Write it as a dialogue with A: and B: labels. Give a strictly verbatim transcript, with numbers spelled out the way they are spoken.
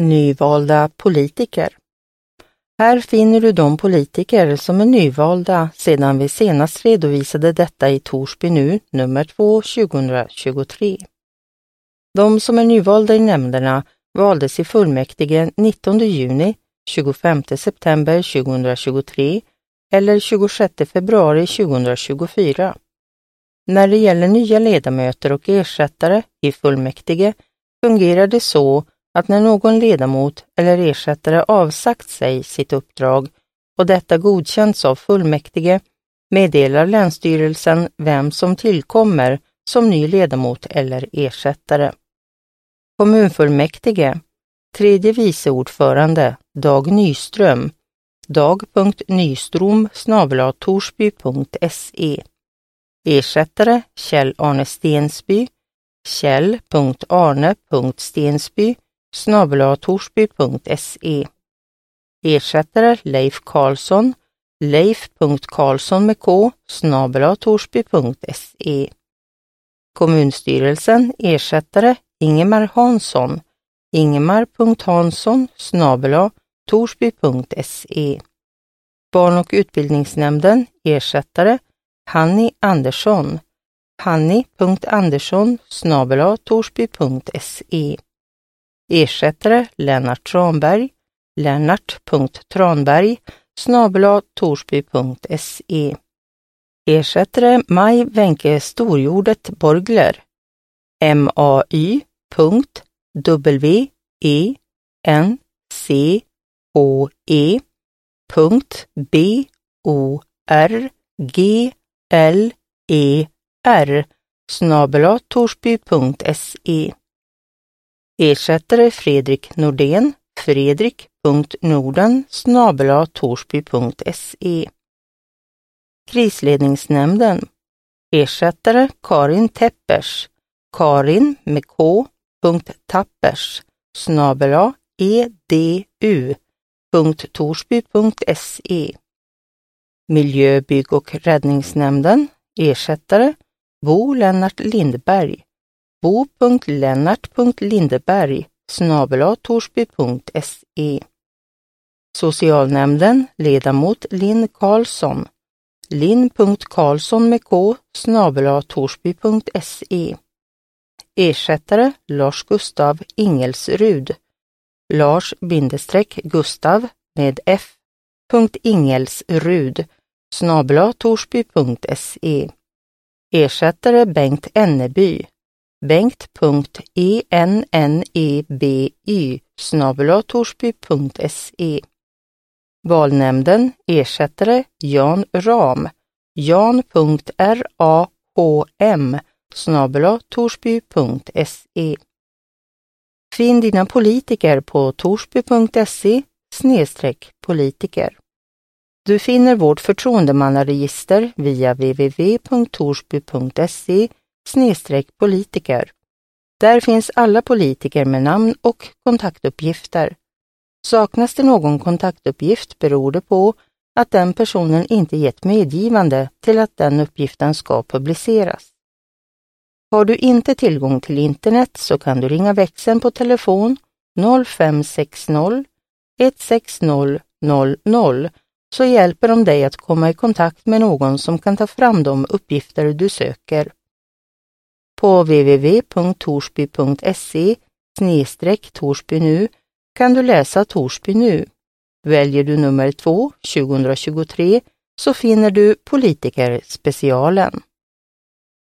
A: Nyvalda politiker. Här finner du de politiker som är nyvalda sedan vi senast redovisade detta i Torsby nu, nummer två, tjugohundratjugotre. De som är nyvalda i nämnderna valdes i fullmäktige nittonde juni, tjugofemte september tjugohundratjugotre eller tjugosjätte februari tjugohundratjugofyra. När det gäller nya ledamöter och ersättare i fullmäktige fungerar det så att när någon ledamot eller ersättare avsagt sig sitt uppdrag och detta godkänts av fullmäktige meddelar Länsstyrelsen vem som tillkommer som ny ledamot eller ersättare. Kommunfullmäktige, tredje vice ordförande Dag Nyström, dag punkt nystrom snabel-a torsby punkt se. Ersättare Kjell Arne Stensby, kjell punkt arne punkt stensby snabel-a torsby punkt se. Ersättare Leif Karlsson, leif punkt karlsson med k snabel-a torsby punkt se. Kommunstyrelsen ersättare Ingemar Hansson, ingemar punkt hansson snabel-a torsby punkt se. Barn- och utbildningsnämnden ersättare Hanni Andersson, hanni punkt andersson snabel-a torsby punkt se. Ersättare Lennart Tranberg, lennart punkt tranberg snabel-a torsby punkt se. Ersättare Maj Wenke Storjordet Borgler, may punkt w e n c h e punkt b o r g l e r snabel-a torsby punkt se. Ersättare Fredrik Nordén, fredrik punkt norden snabel-a torsby punkt se. Krisledningsnämnden. Ersättare Karin Teppers, karin med k punkt tappers snabel-a edu punkt torsby punkt se. Miljö-, bygg- och räddningsnämnden. Ersättare Bo Lennart Lindberg, bo punkt lennart punkt lindberg snabel-a torsby punkt se. Socialnämnden. Ledamot Linn Karlsson, linn punkt karlsson med k snabel-a torsby punkt se. Ersättare Lars Gustav Ingelsrud, Lars bindestreck Gustav med f punkt Ingelsrud snabel-a torsby punkt se. Ersättare Bengt Enneby, bengt punkt enneby snabel-a torsby punkt se. Valnämnden. Ersättare Jan Ram, jan punkt ram snabel-a torsby punkt se. Finn dina politiker på torsby punkt se snedstreck politiker. Du finner vårt förtroendemannaregister via w w w punkt torsby punkt se snedstreck politiker. Där finns alla politiker med namn och kontaktuppgifter. Saknas det någon kontaktuppgift beror det på att den personen inte gett medgivande till att den uppgiften ska publiceras. Har du inte tillgång till internet så kan du ringa växeln på telefon noll fem sex noll ett sex noll noll noll så hjälper de dig att komma i kontakt med någon som kan ta fram de uppgifter du söker. På w w w punkt torsby punkt se snedstreck Torsby nu kan du läsa Torsby nu. Väljer du nummer två tjugohundratjugotre så finner du politikerspecialen.